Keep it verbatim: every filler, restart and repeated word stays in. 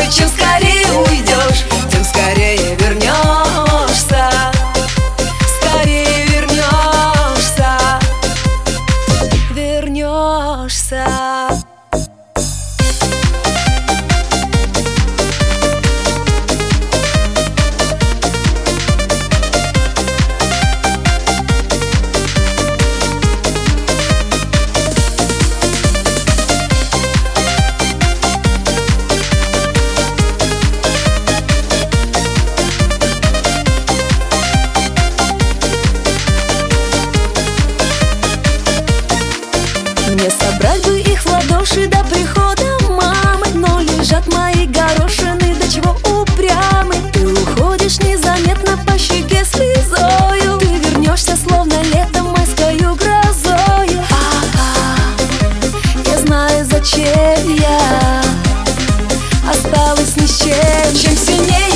чем скорее уйдешь, тем скорее вернешься. Скорее вернешься. Вернешься. Мне собрать бы их в ладоши до прихода мамы, но лежат мои горошины, до чего упрямы. Ты уходишь незаметно по щеке слезою, ты вернешься словно летом майскою грозою. А-а, я знаю, зачем я осталась ни с чем. Чем сильнее